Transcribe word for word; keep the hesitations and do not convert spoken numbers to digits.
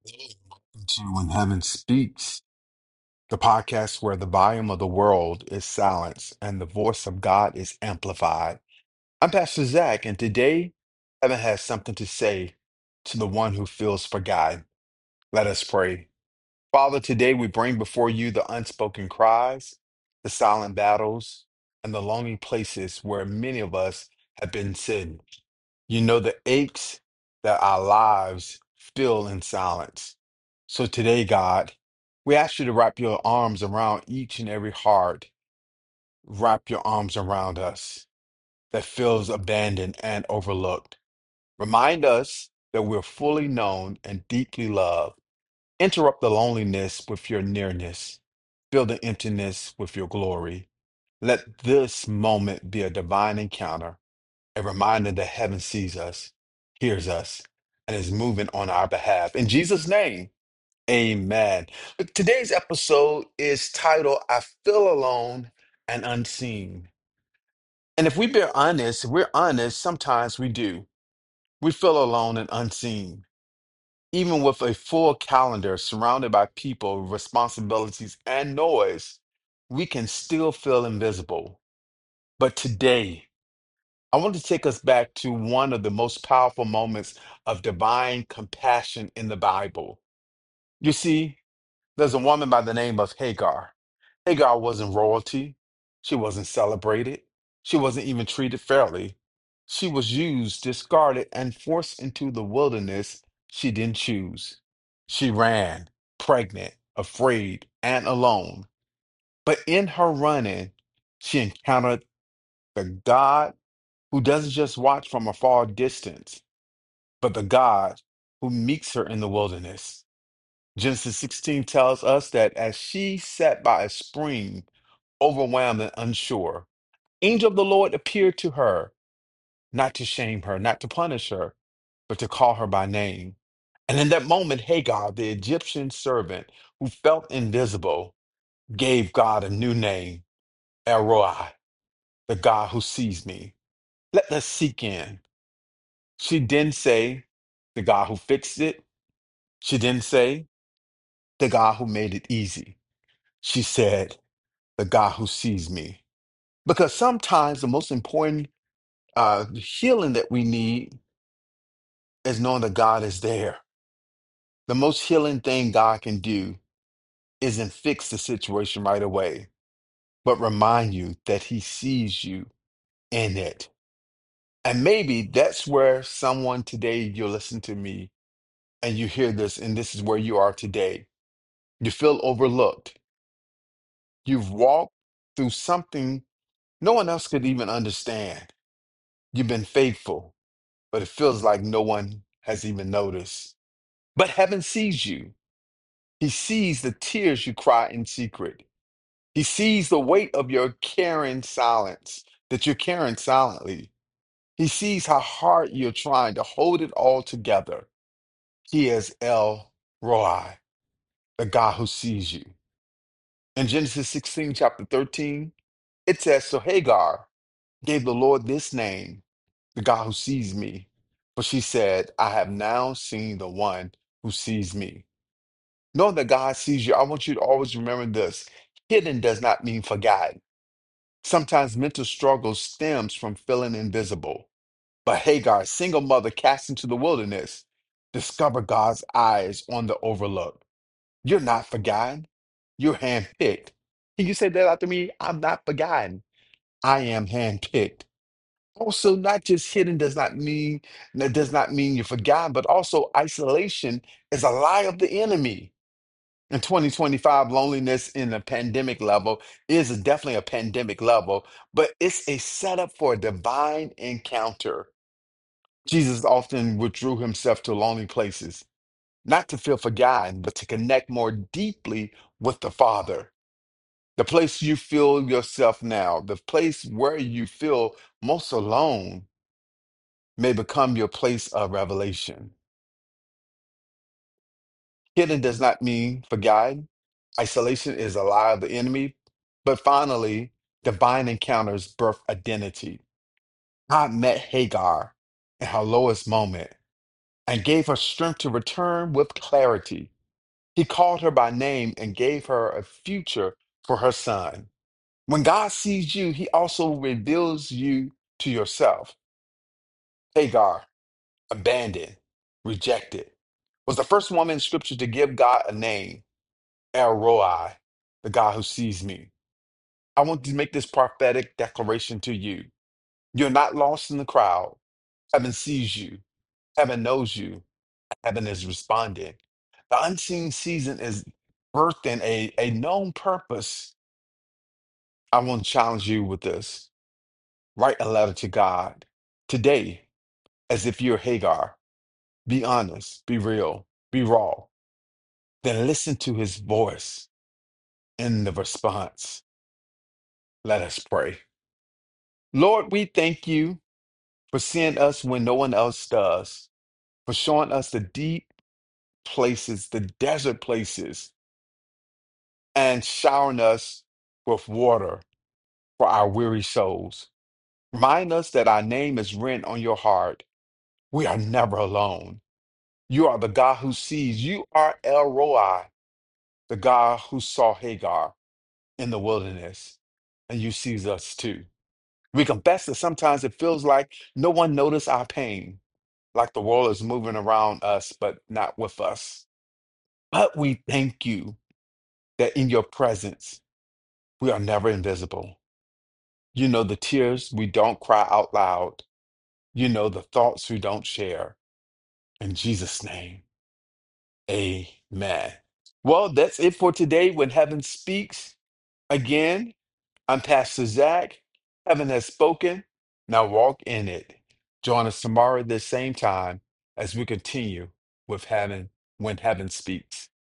Welcome to When Heaven Speaks, the podcast where the volume of the world is silenced and the voice of God is amplified. I'm Pastor Zach, and today heaven has something to say to the one who feels forgotten. Let us pray. Father, today we bring before you the unspoken cries, the silent battles, and the longing places where many of us have been sitting. You know the aches that our lives fill in silence. So today, God, we ask you to wrap your arms around each and every heart. Wrap your arms around us that feels abandoned and overlooked. Remind us that we're fully known and deeply loved. Interrupt the loneliness with your nearness. Fill the emptiness with your glory. Let this moment be a divine encounter, a reminder that heaven sees us, hears us, and is moving on our behalf. In Jesus' name, amen. Look, today's episode is titled, I Feel Alone and Unseen. And if we be honest, if we're honest, sometimes we do. We feel alone and unseen. Even with a full calendar surrounded by people, responsibilities, and noise, we can still feel invisible. But today, I want to take us back to one of the most powerful moments of divine compassion in the Bible. You see, there's a woman by the name of Hagar. Hagar wasn't royalty. She wasn't celebrated. She wasn't even treated fairly. She was used, discarded, and forced into the wilderness she didn't choose. She ran, pregnant, afraid, and alone. But in her running, she encountered the God who doesn't just watch from a far distance, but the God who meets her in the wilderness. Genesis sixteen tells us that as she sat by a spring, overwhelmed and unsure, angel of the Lord appeared to her, not to shame her, not to punish her, but to call her by name. And in that moment, Hagar, the Egyptian servant who felt invisible, gave God a new name, El Roi, the God who sees me. Let us seek in. She didn't say the God who fixed it. She didn't say the God who made it easy. She said the God who sees me. Because sometimes the most important uh, healing that we need is knowing that God is there. The most healing thing God can do isn't fix the situation right away, but remind you that He sees you in it. And maybe that's where someone today, you listen to me and you hear this, and this is where you are today. You feel overlooked. You've walked through something no one else could even understand. You've been faithful, but it feels like no one has even noticed. But heaven sees you. He sees the tears you cry in secret. He sees the weight of your carrying silence, that you're carrying silently. He sees how hard you're trying to hold it all together. He is El Roi, the God who sees you. In Genesis sixteen, chapter thirteen, it says, So Hagar gave the Lord this name, the God who sees me. But she said, I have now seen the one who sees me. Knowing that God sees you, I want you to always remember this. Hidden does not mean forgotten. Sometimes mental struggle stems from feeling invisible. But Hagar, single mother cast into the wilderness, discovered God's eyes on the overlooked. You're not forgotten. You're handpicked. Can you say that after me? I'm not forgotten. I am handpicked. Also, not just hidden does not mean that does not mean you're forgotten, but also isolation is a lie of the enemy. In twenty twenty-five, loneliness in a pandemic level is definitely a pandemic level, but it's a setup for a divine encounter. Jesus often withdrew himself to lonely places, not to feel forgotten, but to connect more deeply with the Father. The place you feel yourself now, the place where you feel most alone, may become your place of revelation. Hidden does not mean forgotten. Isolation is a lie of the enemy. But finally, divine encounters birth identity. God met Hagar in her lowest moment, and gave her strength to return with clarity. He called her by name and gave her a future for her son. When God sees you, he also reveals you to yourself. Hagar, abandoned, rejected, was the first woman in scripture to give God a name, El Roi, the God who sees me. I want to make this prophetic declaration to you. You're not lost in the crowd. Heaven sees you. Heaven knows you. Heaven is responding. The unseen season is birthing a, a known purpose. I want to challenge you with this. Write a letter to God today as if you're Hagar. Be honest, be real, be raw. Then listen to his voice in the response. Let us pray. Lord, we thank you for seeing us when no one else does, for showing us the deep places, the desert places, and showering us with water for our weary souls. Remind us that our name is written on your heart. We are never alone. You are the God who sees. You are El Roi, the God who saw Hagar in the wilderness, and you sees us too. We confess that sometimes it feels like no one noticed our pain, like the world is moving around us, but not with us. But we thank you that in your presence, we are never invisible. You know the tears we don't cry out loud. You know the thoughts we don't share. In Jesus' name, amen. Well, that's it for today when heaven speaks. Again, I'm Pastor Zach. Heaven has spoken. Now walk in it. Join us tomorrow at the same time as we continue with heaven when heaven speaks.